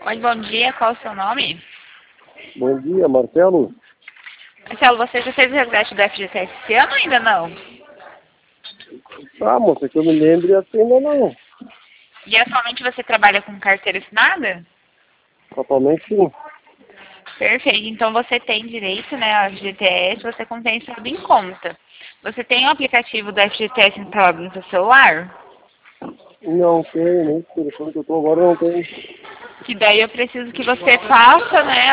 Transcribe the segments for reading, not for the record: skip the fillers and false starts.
Oi, bom dia. Qual o seu nome? Bom dia, Marcelo. Marcelo, você já fez o resgate do FGTS esse ano ou ainda não? Ah, moça, que eu me lembre assim ainda não. E atualmente você trabalha com carteira assinada? Atualmente sim. Perfeito. Então você tem direito, né, ao FGTS, você contém tudo em conta. Você tem o aplicativo do FGTS instalado no seu celular? Não tem, nem esse telefone que eu tô agora não tem. Que daí eu preciso que você faça, né,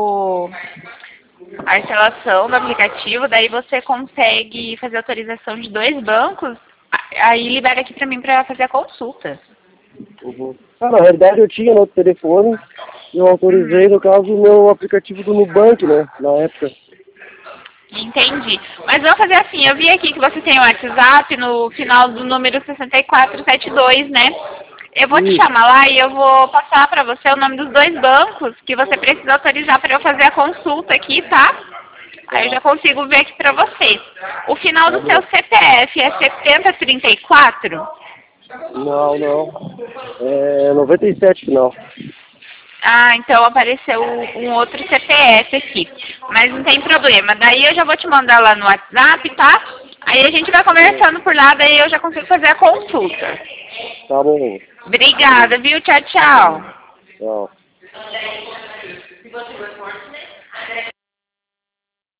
a instalação do aplicativo, daí você consegue fazer autorização de 2 bancos, aí libera aqui pra mim pra fazer a consulta. Uhum. Ah, na verdade eu tinha no outro telefone, eu autorizei no caso o meu aplicativo do Nubank, né, na época. Entendi. Mas vamos fazer assim, eu vi aqui que você tem o WhatsApp no final do número 6472, né? Eu vou te Isso. chamar lá e eu vou passar para você o nome dos 2 bancos que você precisa autorizar para eu fazer a consulta aqui, tá? Aí eu Tá, já consigo ver aqui para você. O final tá do seu bom. CPF é 7034? Não, não. É 97 final. Ah, então apareceu um outro CPF aqui. Mas não tem problema. Daí eu já vou te mandar lá no WhatsApp, tá? Aí a gente vai Tá bom. conversando por lá, daí eu já consigo fazer a consulta. Tá bom. Obrigada, viu? Tchau, tchau. Tchau.